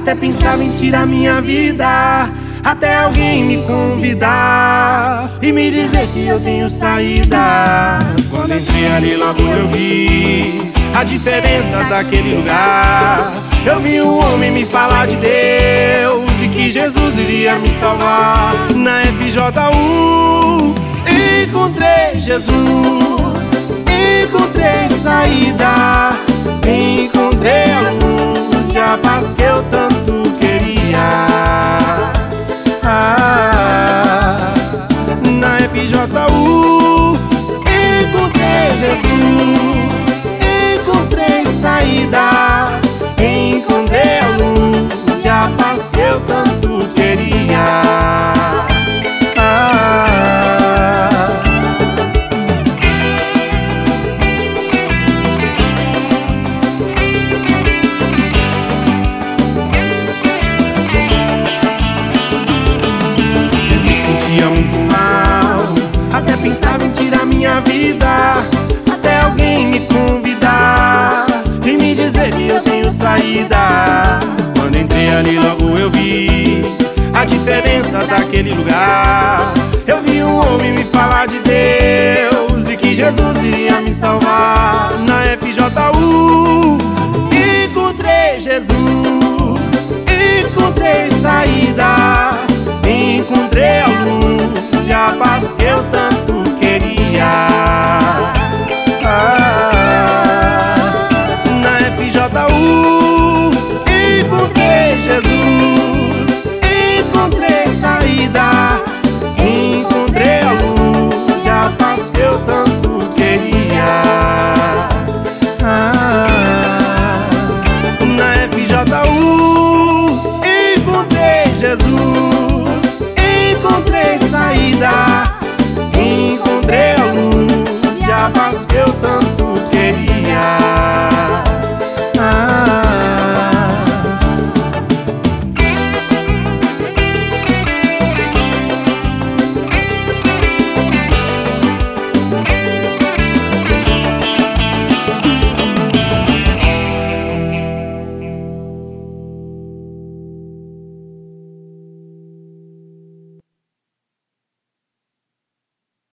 Até pensava em tirar minha vida, até alguém me convidar e me dizer que eu tenho saída. Quando entrei ali logo eu vi a diferença daquele lugar. Eu vi um homem me falar de Deus e que Jesus iria me salvar. Na FJU encontrei Jesus, encontrei saída, encontrei a luz e a paz que eu tanto queria. Na FJU encontrei Jesus, encontrei saída, encontrei a luz e a paz que eu tanto queria. Muito mal, até pensava em tirar minha vida, até alguém me convidar e me dizer que eu tenho saída. Quando entrei ali logo eu vi a diferença daquele lugar. Eu vi um homem me falar de Deus e que Jesus iria me salvar. Na FJU encontrei Jesus, encontrei saída, encontrei a luz e a paz que eu tanto